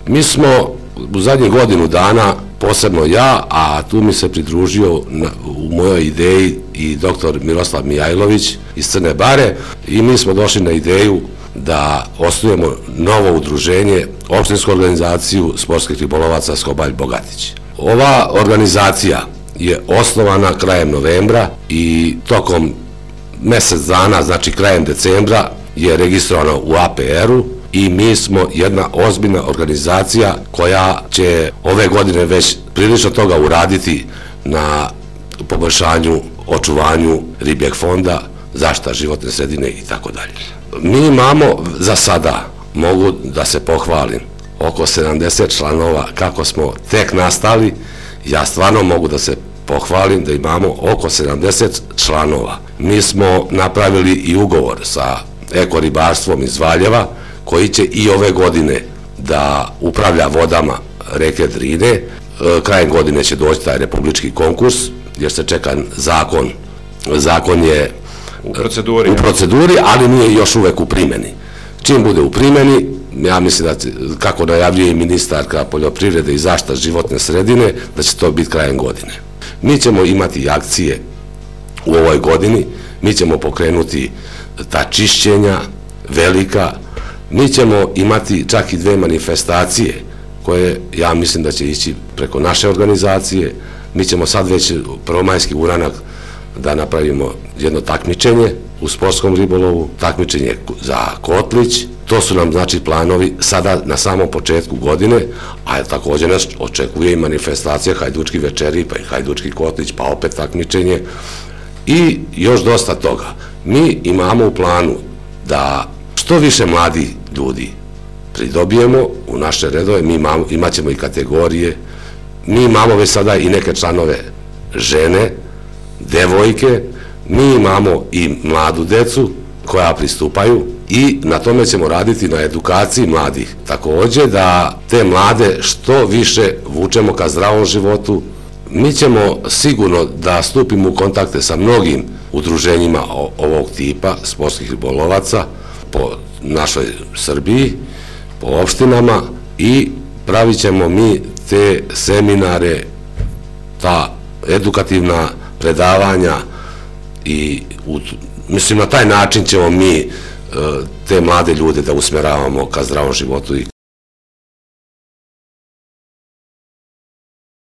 Mi smo u zadnjih godinu dana, posebno ja, a tu mi se pridružio u mojoj ideji i doktor Miroslav Mijajlović iz Crne Bare, i mi smo došli na ideju da osnujemo novo udruženje, opštinsku organizaciju sportskih ribolovaca Skobalj Bogatić. Ova organizacija je osnovana krajem novembra i tokom mesec dana, znači krajem decembra, je registrovana u APR-u i mi smo jedna ozbiljna organizacija koja će ove godine već prilično toga uraditi na poboljšanju, očuvanju ribljeg fonda, zaštita životne sredine i tako dalje. Mi imamo za sada, mogu da se pohvalim, oko 70 članova. Kako smo tek nastali, ja stvarno mogu da se pohvalim da imamo oko 70 članova. Mi smo napravili i ugovor sa ekoribarstvom iz Valjeva, koji će i ove godine da upravlja vodama reke Drine. Krajem godine će doći taj republički konkurs, jer se čeka zakon. Zakon je u proceduri, ali nije još uvek u primjeni. Čim bude u primjeni, ja mislim da, kako najavljuje i ministarka poljoprivrede i zaštita životne sredine, da će to biti krajem godine. Mi ćemo imati akcije u ovoj godini, mi ćemo pokrenuti ta čišćenja velika, mi ćemo imati čak i 2 manifestacije koje ja mislim da će ići preko naše organizacije. Mi ćemo sad već prvomajski uranak da napravimo jedno takmičenje u sportskom ribolovu, takmičenje za Kotlić. To su nam, znači, planovi sada na samom početku godine, a također nas očekuje i manifestacija Hajdučki večeri, pa i Hajdučki Kotlić, pa opet takmičenje i još dosta toga. Mi imamo u planu da što više mladih ljudi pridobijemo u naše redove. Mi imat ćemo i kategorije, mi imamo već sada i neke članove žene, devojke, mi imamo i mladu decu koja pristupaju i na tome ćemo raditi na edukaciji mladih. Također da te mlade što više vučemo ka zdravom životu. Mi ćemo sigurno da stupimo u kontakte sa mnogim udruženjima ovog tipa sportskih ribolovaca po našoj Srbiji, po opštinama, i pravit ćemo mi te seminare, ta edukativna predavanja i mislim na taj način ćemo mi te mlade ljude da usmeravamo ka zdravom životu.